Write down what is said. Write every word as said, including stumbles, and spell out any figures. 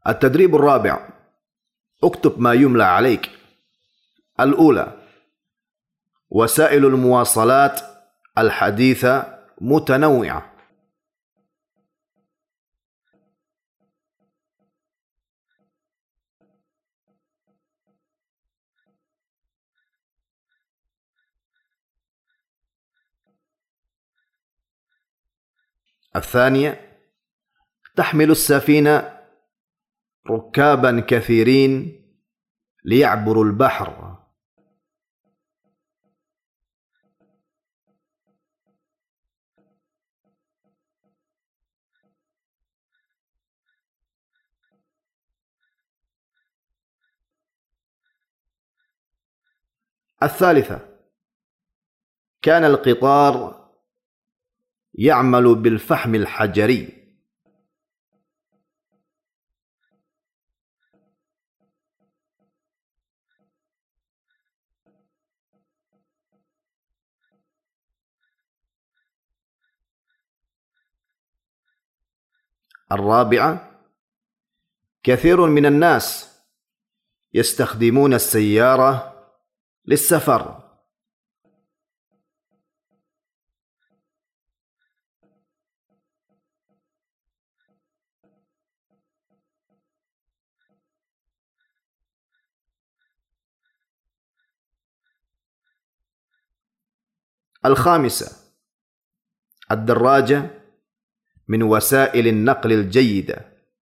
التدريب الرابع: اكتب ما يملى عليك. الأولى: وسائل المواصلات الحديثة متنوعة. الثانية: تحمل السفينة ركابا كثيرين ليعبروا البحر. الثالثة: كان القطار يعمل بالفحم الحجري. الرابعة: كثير من الناس يستخدمون السيارة للسفر. الخامسة: الدراجة من وسائل النقل الجيدة.